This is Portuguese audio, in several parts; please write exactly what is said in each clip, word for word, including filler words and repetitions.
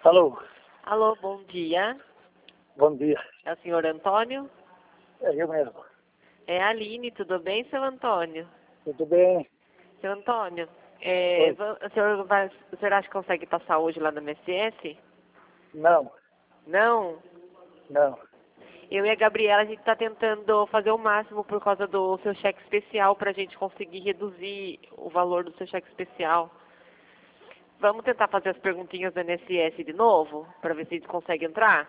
Alô, Alô, bom dia. bom dia. É o senhor Antônio? É eu mesmo. É a Aline, tudo bem, seu Antônio? Tudo bem? Seu Antônio, é, Oi. va- o, senhor vai, o senhor acha que consegue passar hoje lá no M S S? Não, Não? não. Eu e a Gabriela, a gente está tentando fazer o máximo por causa do seu cheque especial para a gente conseguir reduzir o valor do seu cheque especial. Vamos tentar fazer as perguntinhas do M S S de novo, para ver se a gente consegue entrar?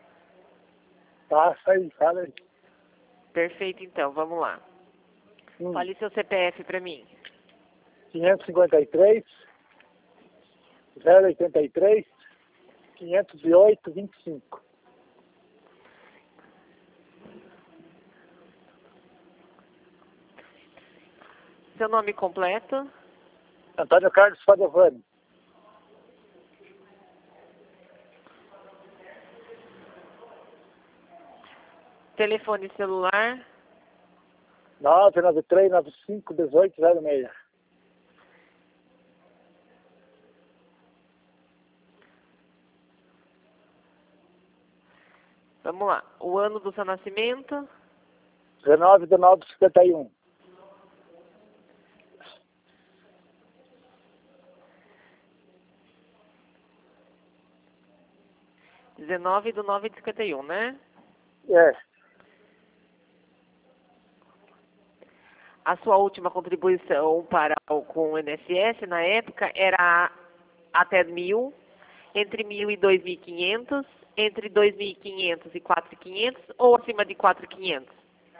Passa aí, fala aí. Perfeito, então, vamos lá. Hum. Fale seu C P F para mim. quinhentos e cinquenta e três, zero oitenta e três, quinhentos e oito, vinte e cinco. Seu nome completo? Antônio Carlos Padovani. Telefone celular? nove nove três nove cinco um oito zero seis. Vamos lá. O ano do seu nascimento? dezenove de nove de cinquenta e um. dezenove de nove de cinquenta e um, né? É, A sua última contribuição para o, com o I N S S na época era até mil, entre mil e dois mil e quinhentos, entre dois mil e quinhentos e quatro mil e quinhentos ou acima de quatro mil e quinhentos?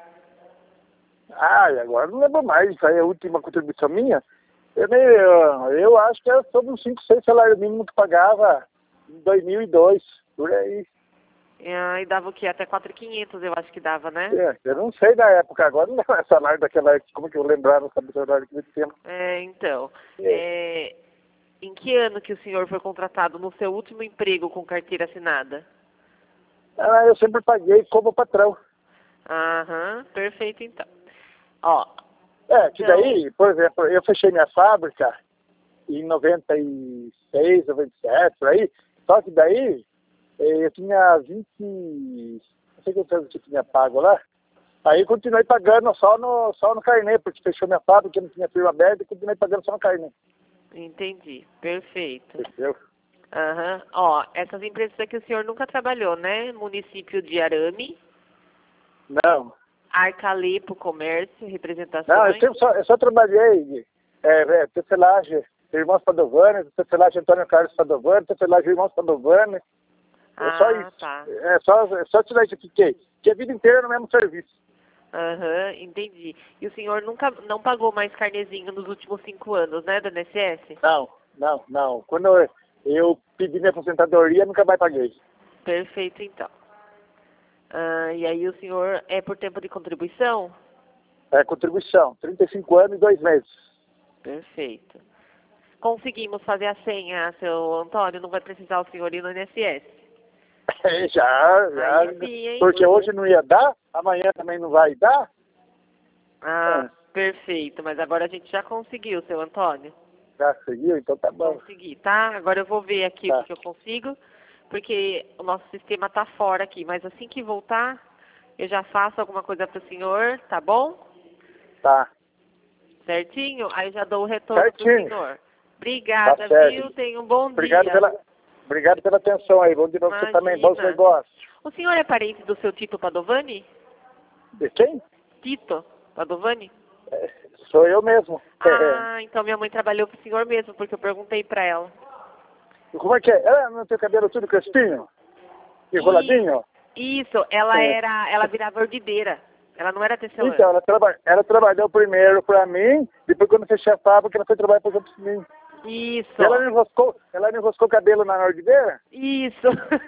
ah, e agora não lembro mais. Isso aí é a última contribuição minha. Eu, nem, eu, eu acho que era sobre uns cinco, seis salários mínimos que pagava em dois mil e dois, por aí. Ah, e dava o quê? Até quatro mil e quinhentos eu acho que dava, né? É, eu não sei da época, agora não é salário daquela época, como que eu lembrava, não sabia o salário que eu tinha. É, então. É. É, em que ano que o senhor foi contratado no seu último emprego com carteira assinada? Ah, eu sempre paguei como patrão. Aham, perfeito então. Ó, É, que então, daí, por exemplo, eu fechei minha fábrica em noventa e seis, noventa e sete, por aí, só que daí eh, eu tinha vinte, não sei quantos anos que eu tinha pago lá, aí continuei pagando só no, só no carnê, porque fechou minha fábrica, não tinha firma aberta, e continuei pagando só no carnê. entendi, perfeito. Entendeu? Aham, ó, essas empresas aqui o senhor nunca trabalhou, né? Município de Arame, Não. Arcalepo Comércio, Não, eu, representações. sempre só, eu só trabalhei é, é, tecelagem, Irmãos Padovani, tecelagem Antônio Carlos Padovani, tecelagem Irmãos Padovani. É só Ah, isso. tá. É só, é só isso daí que eu fiquei. Que a vida inteira no mesmo serviço. Aham, entendi. E o senhor nunca não pagou mais carnezinho nos últimos cinco anos, né, do I N S S? Não, não, não. Quando eu, eu pedi minha aposentadoria, nunca mais paguei. Perfeito, então. Ah, e aí o senhor é por tempo de contribuição? É contribuição, trinta e cinco anos e dois meses. Perfeito. Conseguimos fazer a senha, seu Antônio, não vai precisar o senhor ir no I N S S. É, já, já. Aí sim, hein? Porque hoje não ia dar, amanhã também não vai dar. Ah, É. perfeito. Mas agora a gente já conseguiu, seu Antônio. Já seguiu, então tá bom. Consegui, tá? Agora eu vou ver aqui Tá. o que eu consigo, porque o nosso sistema tá fora aqui. Mas assim que voltar, eu já faço alguma coisa pro senhor, tá bom? Tá. Certinho? Aí já dou o retorno Certinho. pro senhor. Obrigada, Tá certo. viu? Tenha um bom Obrigado dia. pela, obrigado pela atenção aí. Bom dia pra você também. Bons Imagina. negócios. O senhor é parente do seu Tito Padovani? De quem? Tito Padovani? É, sou eu mesmo. Ah, então minha mãe trabalhou pro senhor mesmo, porque eu perguntei pra ela. É. Como é que é? Ela não tem o cabelo tudo crespinho? Enroladinho? Isso, ela É. era, ela virava ordideira. Ela não era tecelã. Então, ela, traba, ela trabalhou primeiro pra mim, depois quando eu fechei a fábrica, ela foi trabalhar para outros mim. Isso. Ela me enroscou, ela me enroscou o cabelo na ordideira? Isso.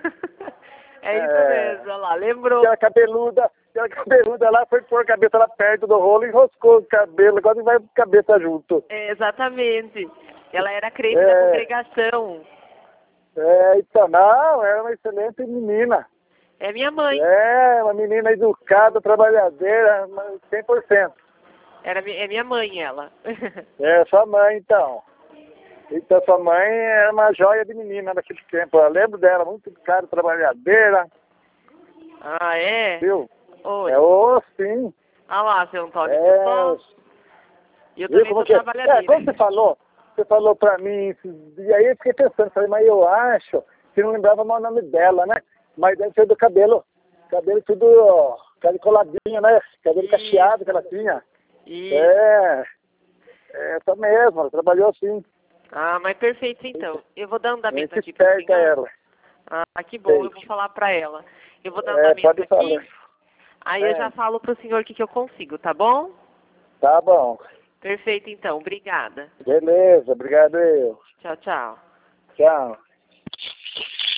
É isso É. mesmo, olha lá, lembrou. Aquela cabeluda, aquela cabeluda lá foi pôr a cabeça lá perto do rolo e enroscou o cabelo, quase vai com a cabeça junto. É, exatamente. Ela era crente É. da congregação. É, então, não, era uma excelente menina. É minha mãe. É, uma menina educada, trabalhadeira, mas cem por cento. Era, mi- é minha mãe, ela. É, sua mãe, então. Então sua mãe era uma joia de menina naquele tempo. Eu lembro dela, muito cara, trabalhadeira. Ah, é? Viu? Oi. É, ô, sim. Ah lá, seu Antônio, É, só. E eu viu também como sou que é? trabalhadeira. É, como você falou, você falou pra mim, e aí eu fiquei pensando, falei, mas eu acho que não lembrava mais o nome dela, né? Mas deve ser do cabelo, cabelo tudo, ó, cabelo coladinho, né? Cabelo Isso. cacheado que ela tinha. Isso. É, é, essa mesmo, ela trabalhou assim. Ah, mas perfeito então. Eu vou dar A andamento gente aqui pro perde senhor. ela. Ah, que bom, eu vou Sei. falar pra ela. Eu vou dar É, andamento pode aqui, falar. aí eu É, já falo pro senhor o que, que eu consigo, tá bom? tá bom. Perfeito então, obrigada. Beleza, obrigado eu. Tchau, tchau. Tchau.